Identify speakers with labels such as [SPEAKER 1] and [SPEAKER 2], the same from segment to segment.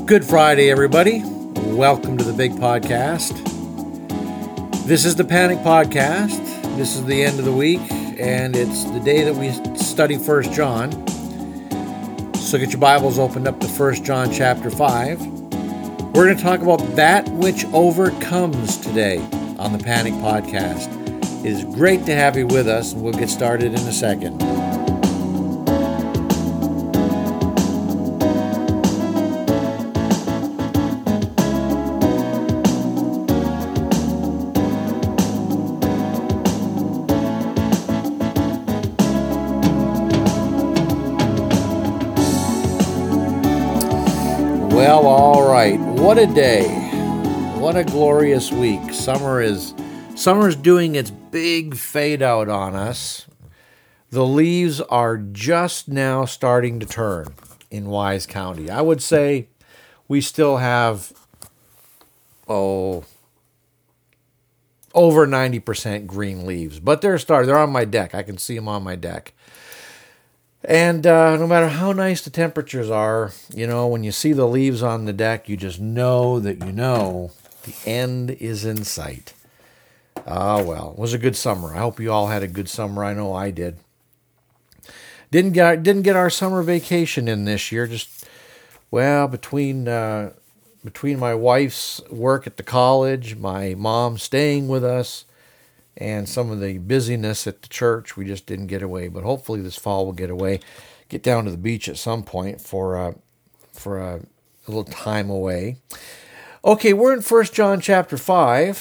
[SPEAKER 1] Good Friday, everybody. Welcome to the big podcast. This is the Panic Podcast. This is the end of the week, and it's the day that we study 1 John. So get your Bibles opened up to 1 John chapter 5. We're going to talk about that which overcomes today on the Panic Podcast. It is great to have you with us, and we'll get started in a second. Well, all right. What a day. What a glorious week. Summer's doing its big fade out on us. The leaves are just now starting to turn in Wise County. I would say we still have, over 90% green leaves. But they're on my deck. I can see them on my deck. And no matter how nice the temperatures are, when you see the leaves on the deck, you just know that the end is in sight. Well, it was a good summer. I hope you all had a good summer. I know I did. Didn't get our summer vacation in this year. Between my wife's work at the college, my mom staying with us, and some of the busyness at the church, we just didn't get away. But hopefully this fall we'll get away, get down to the beach at some point for a little time away. Okay, we're in 1 John chapter 5.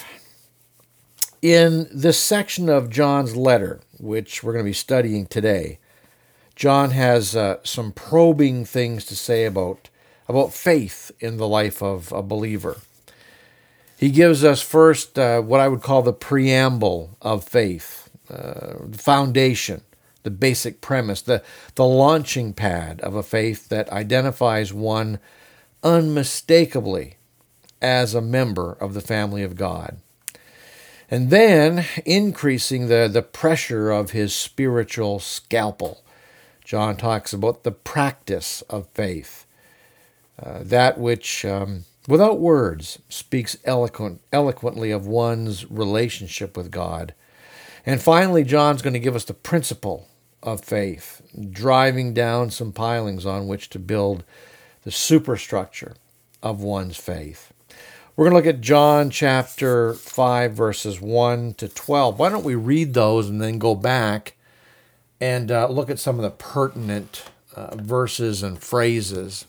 [SPEAKER 1] In this section of John's letter, which we're going to be studying today, John has some probing things to say about faith in the life of a believer. He gives us first what I would call the preamble of faith, the foundation, the basic premise, the launching pad of a faith that identifies one unmistakably as a member of the family of God. And then, increasing the pressure of his spiritual scalpel, John talks about the practice of faith, that which, without words, speaks eloquently of one's relationship with God. And finally, John's going to give us the principle of faith, driving down some pilings on which to build the superstructure of one's faith. We're going to look at John chapter 5, verses 1 to 12. Why don't we read those and then go back and look at some of the pertinent verses and phrases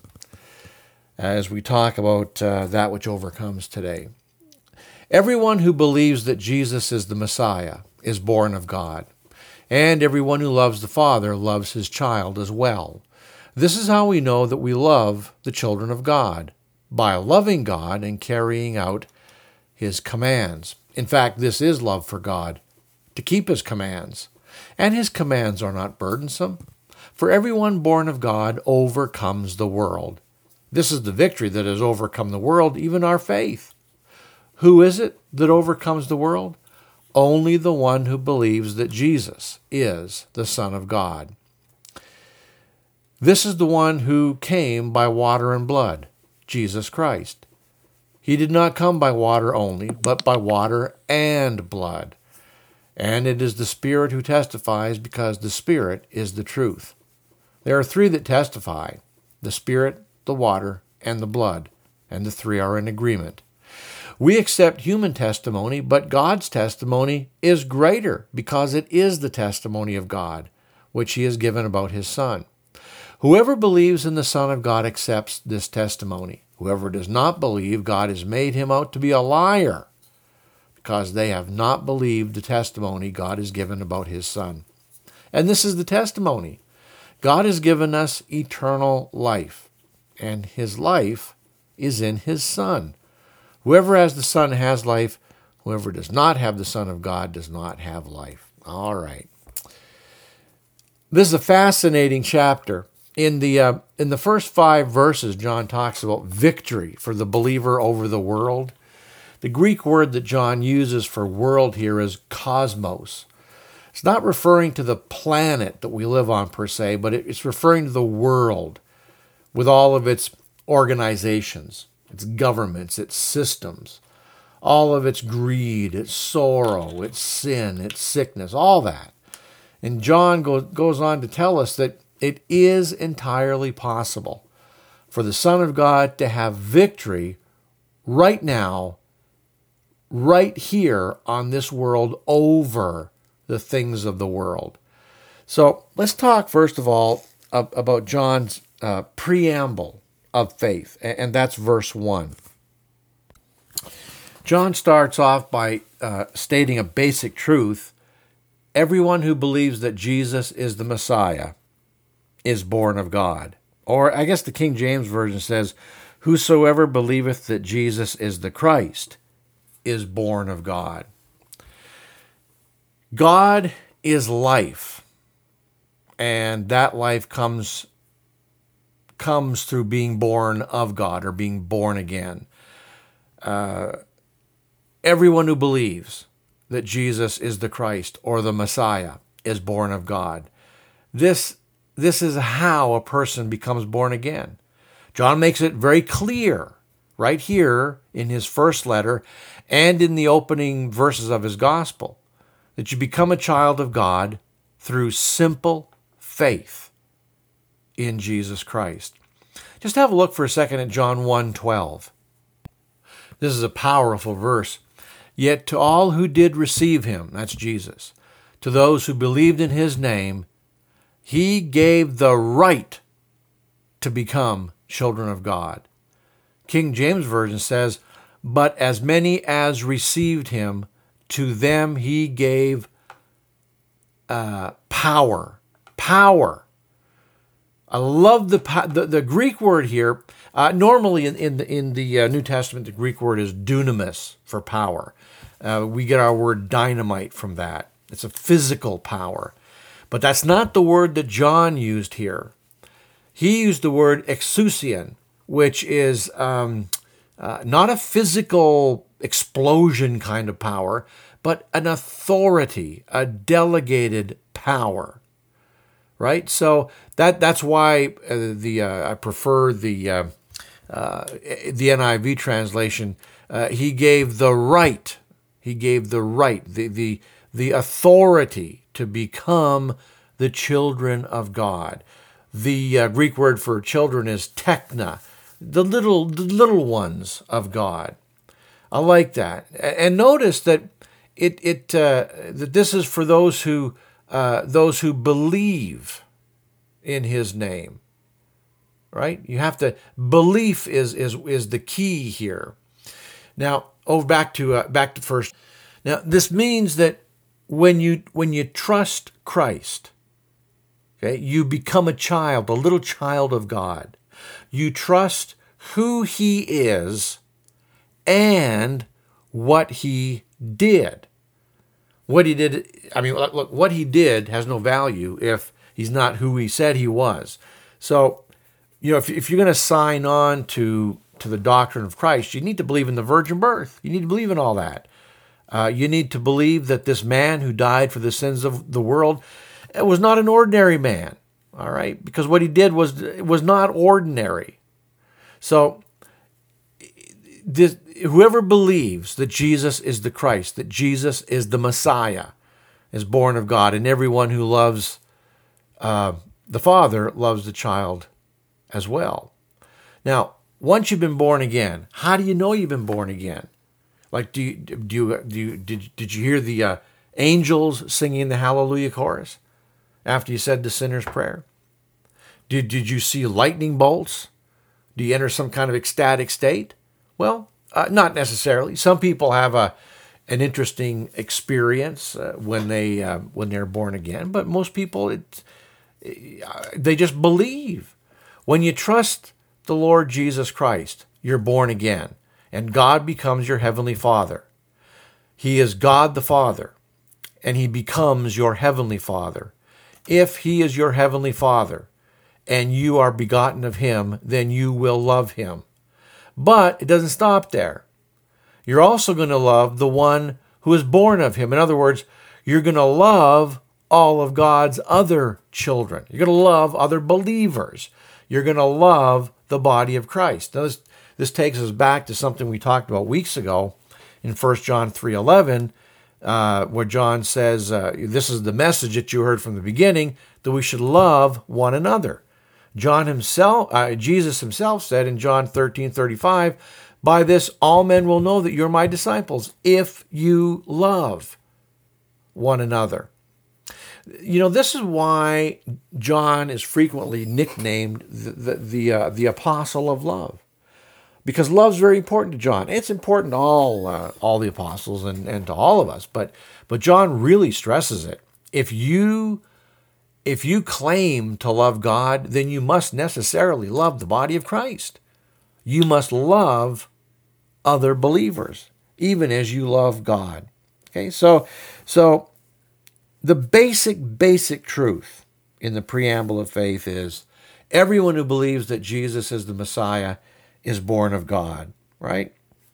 [SPEAKER 1] as we talk about that which overcomes today. Everyone who believes that Jesus is the Messiah is born of God, and everyone who loves the Father loves his child as well. This is how we know that we love the children of God, by loving God and carrying out his commands. In fact, this is love for God, to keep his commands. And his commands are not burdensome, for everyone born of God overcomes the world. This is the victory that has overcome the world, even our faith. Who is it that overcomes the world? Only the one who believes that Jesus is the Son of God. This is the one who came by water and blood, Jesus Christ. He did not come by water only, but by water and blood. And it is the Spirit who testifies, because the Spirit is the truth. There are three that testify: the Spirit, the water, and the blood, and the three are in agreement. We accept human testimony, but God's testimony is greater, because it is the testimony of God, which he has given about his Son. Whoever believes in the Son of God accepts this testimony. Whoever does not believe, God has made him out to be a liar, because they have not believed the testimony God has given about his Son. And this is the testimony: God has given us eternal life, and his life is in his Son. Whoever has the Son has life. Whoever does not have the Son of God does not have life. All right. This is a fascinating chapter. In the first 5 verses, John talks about victory for the believer over the world. The Greek word that John uses for world here is cosmos. It's not referring to the planet that we live on per se, but it's referring to the world with all of its organizations, its governments, its systems, all of its greed, its sorrow, its sin, its sickness, all that. And John goes on to tell us that it is entirely possible for the Son of God to have victory right now, right here on this world over the things of the world. So let's talk first of all about John's preamble of faith, and that's verse 1. John starts off by stating a basic truth. Everyone who believes that Jesus is the Messiah is born of God. Or I guess the King James Version says, whosoever believeth that Jesus is the Christ is born of God. God is life, and that life comes through being born of God or being born again. Everyone who believes that Jesus is the Christ or the Messiah is born of God. This is how a person becomes born again. John makes it very clear right here in his first letter and in the opening verses of his gospel that you become a child of God through simple faith in Jesus Christ. Just have a look for a second at John 1:12. This is a powerful verse. Yet to all who did receive him, that's Jesus, to those who believed in his name, he gave the right to become children of God. King James Version says, but as many as received him, to them he gave power. Power. I love the Greek word here. Normally in the New Testament, the Greek word is dunamis for power. We get our word dynamite from that. It's a physical power. But that's not the word that John used here. He used the word exousian, which is not a physical explosion kind of power, but an authority, a delegated power. Right? So that's why I prefer the NIV translation. He gave the right. He gave the right, the authority to become the children of God. The Greek word for children is tekna, the little ones of God. I like that. And notice that that this is for those who believe in his name. Right? You have to, belief is the key here. Now, back to first. Now, this means that when you trust Christ, okay, you become a little child of God. You trust who he is and what he did. What he did, look, what he did has no value if he's not who he said he was. So, if you're going to sign on to the doctrine of Christ, you need to believe in the virgin birth. You need to believe in all that. You need to believe that this man who died for the sins of the world was not an ordinary man, all right? Because what he did was not ordinary. So whoever believes that Jesus is the Christ, that Jesus is the Messiah, is born of God, and everyone who loves the Father loves the child as well. Now, once you've been born again, how do you know you've been born again? Like, did you hear the angels singing the Hallelujah chorus after you said the sinner's prayer? Did you see lightning bolts? Do you enter some kind of ecstatic state? Well, not necessarily. Some people have an interesting experience when they're born again, but most people they just believe. When you trust the Lord Jesus Christ, you're born again, and God becomes your heavenly Father. He is God the Father, and he becomes your heavenly Father. If he is your heavenly Father, and you are begotten of him, then you will love him. But it doesn't stop there. You're also going to love the one who is born of him. In other words, you're going to love all of God's other children. You're going to love other believers. You're going to love the body of Christ. Now, this takes us back to something we talked about weeks ago in 1 John 3:11, where John says, this is the message that you heard from the beginning, that we should love one another. Jesus himself said in John 13:35, by this all men will know that you're my disciples, if you love one another. This is why John is frequently nicknamed the apostle of love, because love's very important to John. It's important to all the apostles and to all of us, but John really stresses it. If you claim to love God, then you must necessarily love the body of Christ. You must love other believers, even as you love God. Okay, so the basic truth in the preamble of faith is everyone who believes that Jesus is the Messiah is born of God, right?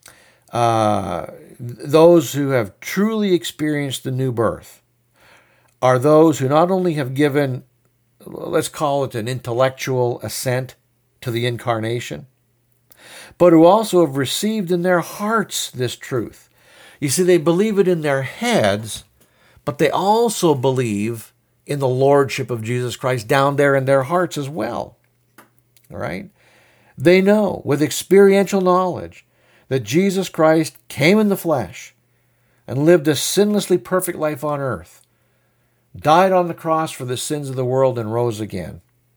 [SPEAKER 1] Those who have truly experienced the new birth are those who not only have given, let's call it an intellectual assent to the incarnation, but who also have received in their hearts this truth. You see, they believe it in their heads, but they also believe in the lordship of Jesus Christ down there in their hearts as well. All right? They know with experiential knowledge that Jesus Christ came in the flesh and lived a sinlessly perfect life on earth, died on the cross for the sins of the world, and rose again.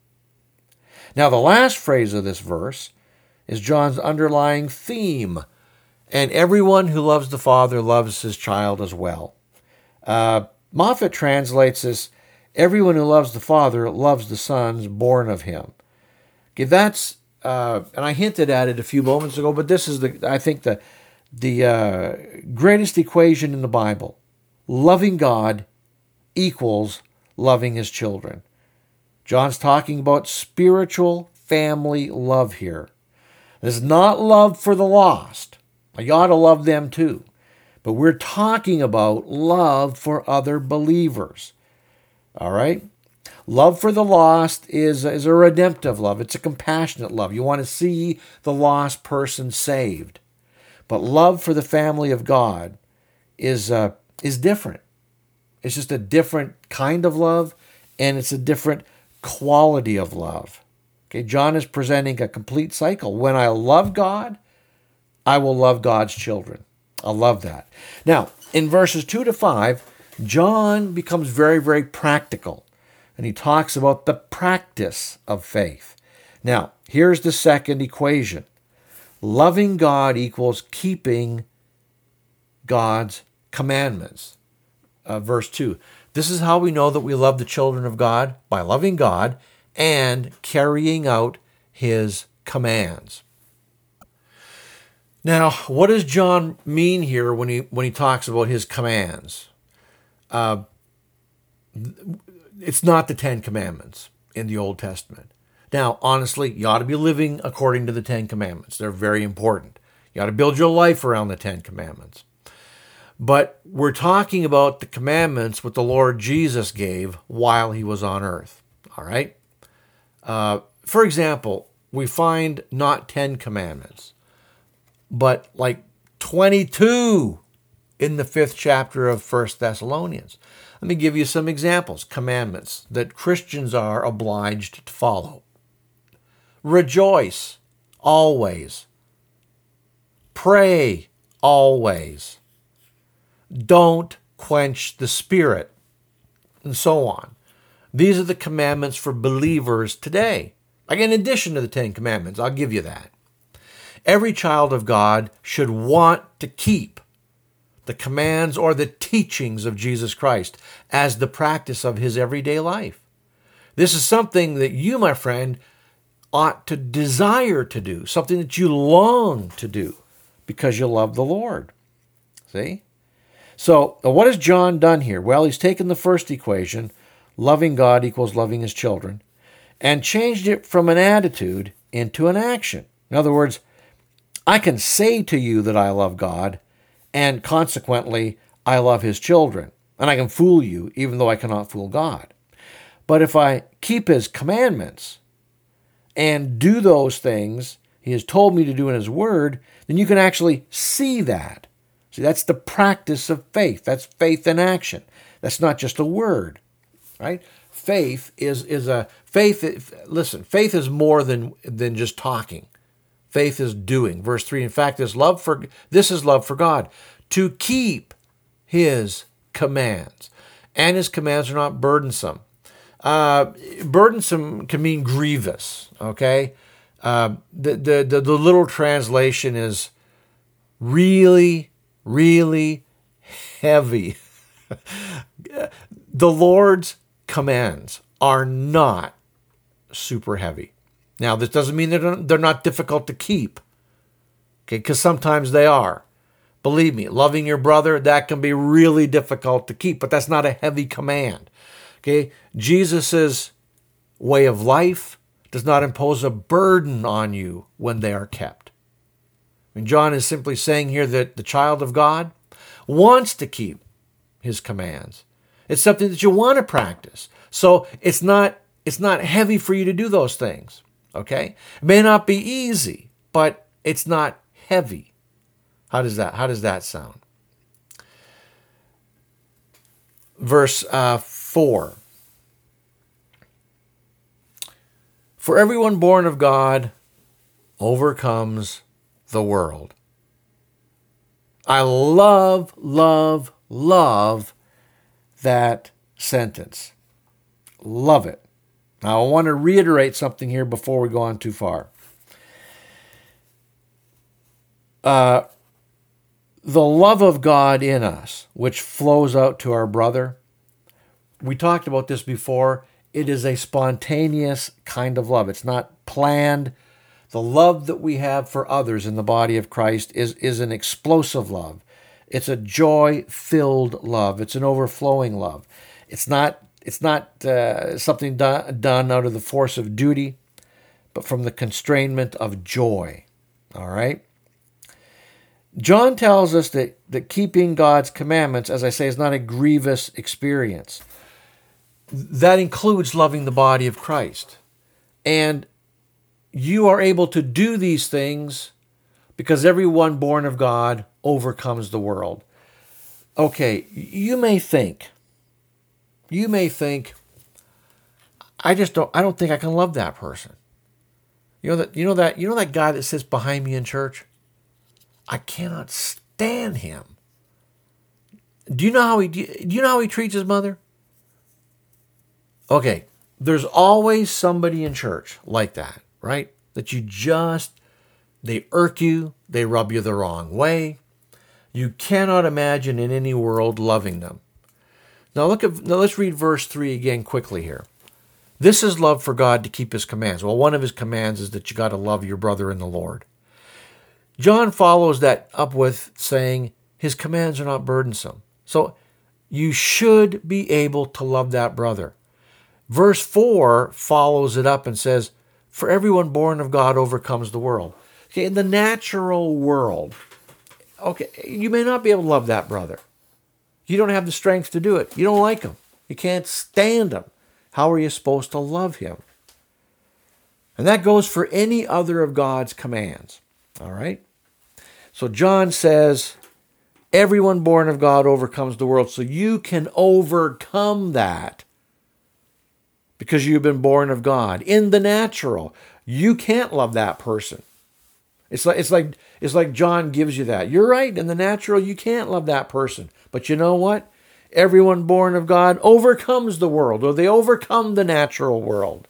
[SPEAKER 1] Now, the last phrase of this verse is John's underlying theme, and everyone who loves the Father loves his child as well. Moffat translates this, everyone who loves the Father loves the sons born of him. Okay, that's, and I hinted at it a few moments ago, but this is, I think, the greatest equation in the Bible. Loving God equals loving his children. John's talking about spiritual family love here. This is not love for the lost. You ought to love them too. But we're talking about love for other believers. All right? Love for the lost is a redemptive love. It's a compassionate love. You want to see the lost person saved. But love for the family of God is different. It's just a different kind of love, and it's a different quality of love. Okay, John is presenting a complete cycle. When I love God, I will love God's children. I love that. Now, in verses 2 to 5, John becomes very, very practical, and he talks about the practice of faith. Now, here's the second equation. Loving God equals keeping God's commandments. Verse 2. This is how we know that we love the children of God, by loving God and carrying out his commands. Now, what does John mean here when he talks about his commands? It's not the Ten Commandments in the Old Testament. Now, honestly, you ought to be living according to the Ten Commandments. They're very important. You ought to build your life around the Ten Commandments. But we're talking about the commandments what the Lord Jesus gave while he was on earth. All right? For example, we find not 10 commandments, but like 22 in the 5th chapter of 1 Thessalonians. Let me give you some examples, commandments that Christians are obliged to follow. Rejoice always. Pray always. Don't quench the Spirit, and so on. These are the commandments for believers today. Like in addition to the 10 Commandments, I'll give you that. Every child of God should want to keep the commands or the teachings of Jesus Christ as the practice of his everyday life. This is something that you, my friend, ought to desire to do, something that you long to do because you love the Lord. See? So what has John done here? Well, he's taken the first equation, loving God equals loving his children, and changed it from an attitude into an action. In other words, I can say to you that I love God, and consequently, I love his children. And I can fool you, even though I cannot fool God. But if I keep his commandments, and do those things he has told me to do in his word, then you can actually see that. See, that's the practice of faith. That's faith in action. That's not just a word, right? Faith faith is more than just talking. Faith is doing. Verse 3, in fact, this is love for God, to keep his commands. And his commands are not burdensome. Burdensome can mean grievous, okay? The literal translation is really, really heavy. The Lord's commands are not super heavy. Now, this doesn't mean they're not difficult to keep, okay? Because sometimes they are. Believe me, loving your brother, that can be really difficult to keep, but that's not a heavy command, okay? Jesus' way of life does not impose a burden on you when they are kept. And John is simply saying here that the child of God wants to keep his commands. It's something that you want to practice. So it's not heavy for you to do those things, okay? It may not be easy, but it's not heavy. How does that sound? Verse 4. For everyone born of God overcomes the world. I love, love, love that sentence. Love it. Now, I want to reiterate something here before we go on too far. The love of God in us, which flows out to our brother, we talked about this before. It is a spontaneous kind of love. It's not planned. The love that we have for others in the body of Christ is an explosive love. It's a joy-filled love. It's an overflowing love. It's not something done out of the force of duty, but from the constrainment of joy. All right? John tells us that keeping God's commandments, as I say, is not a grievous experience. That includes loving the body of Christ. And you are able to do these things because everyone born of God overcomes the world. Okay, you may think, I don't think I can love that person. You know that guy that sits behind me in church? I cannot stand him. Do you know how he treats his mother? Okay, there's always somebody in church like that, right? That they irk you, they rub you the wrong way. You cannot imagine in any world loving them. Now let's read verse 3 again quickly here. This is love for God, to keep his commands. Well, one of his commands is that you got to love your brother in the Lord. John follows that up with saying his commands are not burdensome. So you should be able to love that brother. Verse 4 follows it up and says, for everyone born of God overcomes the world. Okay, in the natural world, okay, you may not be able to love that brother. You don't have the strength to do it. You don't like him. You can't stand him. How are you supposed to love him? And that goes for any other of God's commands. All right? So John says, everyone born of God overcomes the world. So you can overcome that because you've been born of God. In the natural, you can't love that person. It's like John gives you that. You're right. In the natural, you can't love that person. But you know what? Everyone born of God overcomes the world, or they overcome the natural world.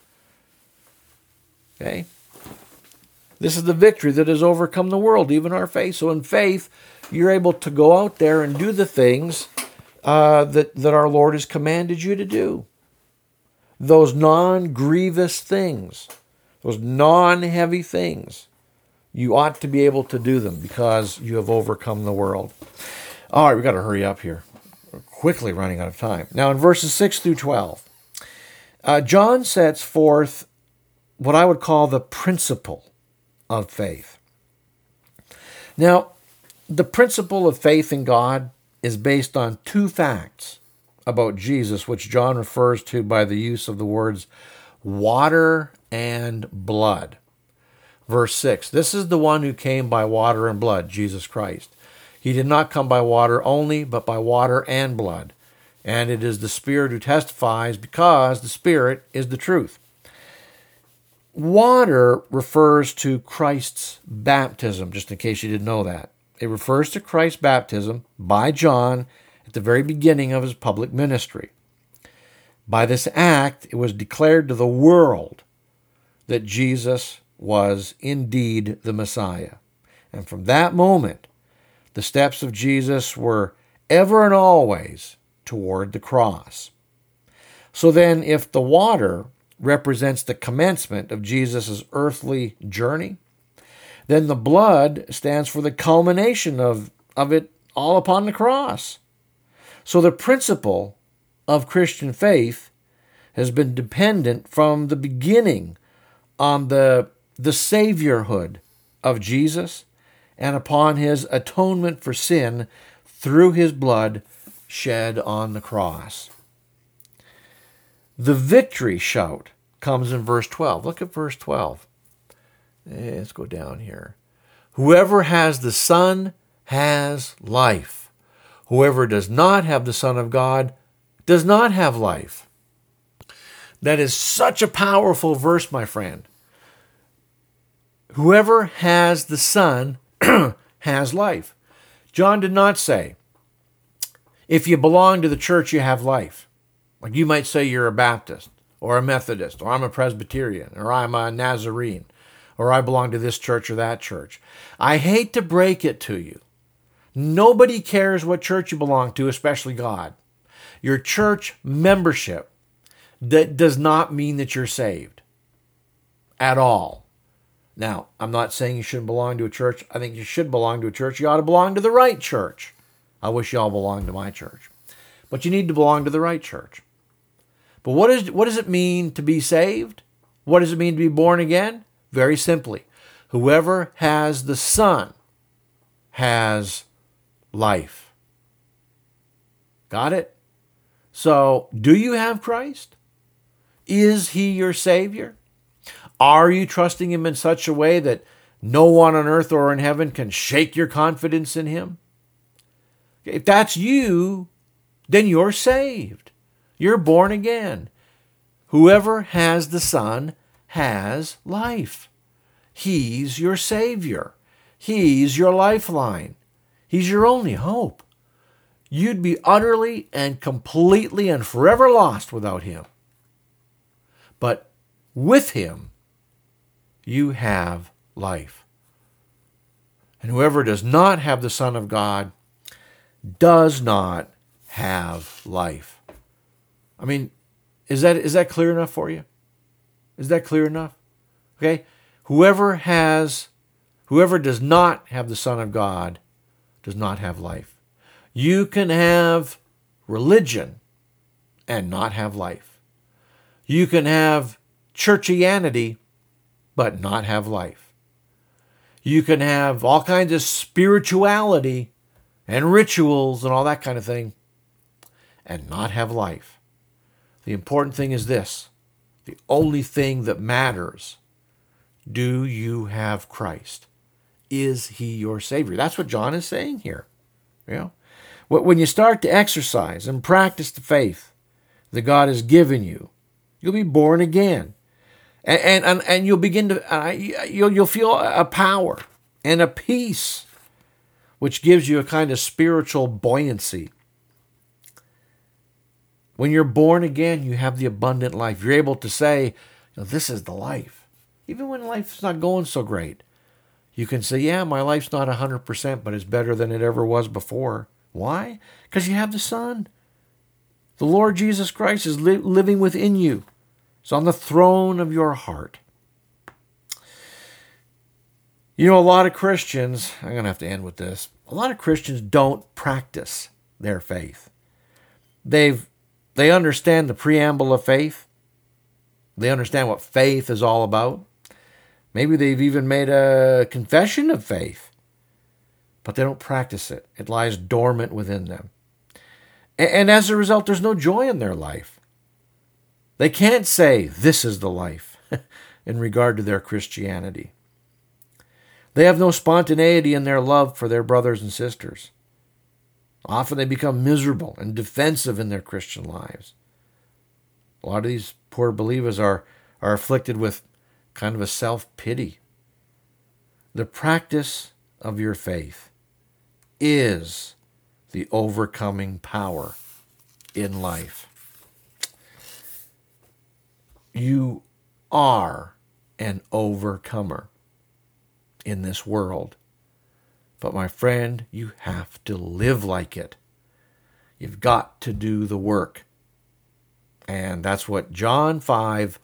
[SPEAKER 1] Okay? This is the victory that has overcome the world, even our faith. So in faith, you're able to go out there and do the things that our Lord has commanded you to do. Those non-grievous things, those non-heavy things, you ought to be able to do them because you have overcome the world. All right, we've got to hurry up here. We're quickly running out of time. Now in verses 6 through 12, John sets forth what I would call the principle of faith. Now, the principle of faith in God is based on two facts about Jesus, which John refers to by the use of the words water and blood. Verse 6, this is the one who came by water and blood, Jesus Christ. He did not come by water only, but by water and blood. And it is the Spirit who testifies, because the Spirit is the truth. Water refers to Christ's baptism, just in case you didn't know that. It refers to Christ's baptism by John at the very beginning of his public ministry. By this act, it was declared to the world that Jesus was indeed the Messiah. And from that moment, the steps of Jesus were ever and always toward the cross. So then, if the water represents the commencement of Jesus' earthly journey, then the blood stands for the culmination of it all upon the cross. So the principle of Christian faith has been dependent from the beginning on the saviorhood of Jesus and upon his atonement for sin through his blood shed on the cross. The victory shout comes in verse 12. Look at verse 12. Let's go down here. Whoever has the Son has life. Whoever does not have the Son of God does not have life. That is such a powerful verse, my friend. Whoever has the Son has life. John did not say, if you belong to the church, you have life. Like you might say you're a Baptist or a Methodist, or I'm a Presbyterian, or I'm a Nazarene, or I belong to this church or that church. I hate to break it to you. Nobody cares what church you belong to, especially God. Your church membership that does not mean that you're saved at all. Now, I'm not saying you shouldn't belong to a church. I think you should belong to a church. You ought to belong to the right church. I wish you all belonged to my church. But you need to belong to the right church. But what does it mean to be saved? What does it mean to be born again? Very simply, whoever has the Son has life. Got it? So, do you have Christ? Is he your Savior? Are you trusting him in such a way that no one on earth or in heaven can shake your confidence in him? If that's you, then you're saved. You're born again. Whoever has the Son has life. He's your Savior. He's your lifeline. He's your only hope. You'd be utterly and completely and forever lost without him. But with him, you have life. And whoever does not have the Son of God does not have life. I mean, is that clear enough for you? Is that clear enough? Okay? Whoever does not have the Son of God does not have life. You can have religion and not have life. You can have churchianity but not have life. You can have all kinds of spirituality and rituals and all that kind of thing and not have life. The important thing is this. The only thing that matters, do you have Christ? Is he your Savior? That's what John is saying here. You know? When you start to exercise and practice the faith that God has given you, you'll be born again. And you'll begin to, you'll feel a power and a peace which gives you a kind of spiritual buoyancy. When you're born again, you have the abundant life. You're able to say, this is the life. Even when life's not going so great, you can say, yeah, my life's not 100%, but it's better than it ever was before. Why? Because you have the Son. The Lord Jesus Christ is living within you. It's on the throne of your heart. A lot of Christians, I'm going to have to end with this. A lot of Christians don't practice their faith. They understand the preamble of faith. They understand what faith is all about. Maybe they've even made a confession of faith, but they don't practice it. It lies dormant within them. And as a result, there's no joy in their life. They can't say, this is the life, in regard to their Christianity. They have no spontaneity in their love for their brothers and sisters. Often they become miserable and defensive in their Christian lives. A lot of these poor believers are afflicted with kind of a self-pity. The practice of your faith is the overcoming power in life. You are an overcomer in this world. But my friend, you have to live like it. You've got to do the work. And that's what John 5,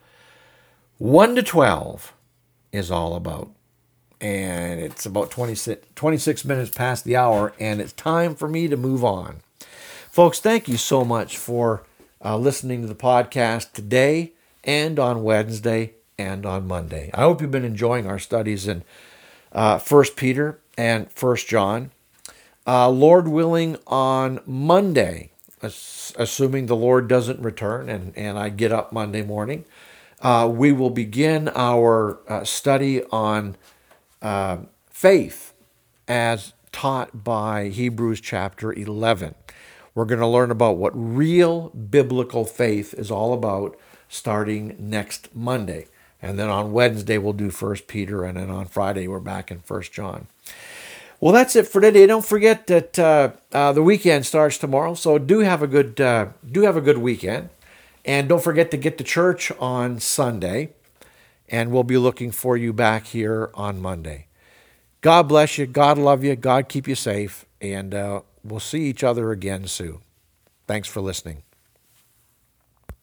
[SPEAKER 1] 1-12 is all about. And it's about 26 minutes past the hour, and it's time for me to move on. Folks, thank you so much for listening to the podcast today and on Wednesday and on Monday. I hope you've been enjoying our studies in 1 Peter and 1 John. Lord willing, on Monday, assuming the Lord doesn't return and I get up Monday morning, we will begin our study on faith as taught by Hebrews chapter 11. We're going to learn about what real biblical faith is all about starting next Monday. And then on Wednesday, we'll do 1 Peter, and then on Friday, we're back in 1 John. Well, that's it for today. Don't forget that the weekend starts tomorrow, so do have a good weekend. And don't forget to get to church on Sunday, and we'll be looking for you back here on Monday. God bless you. God love you. God keep you safe, and we'll see each other again soon. Thanks for listening.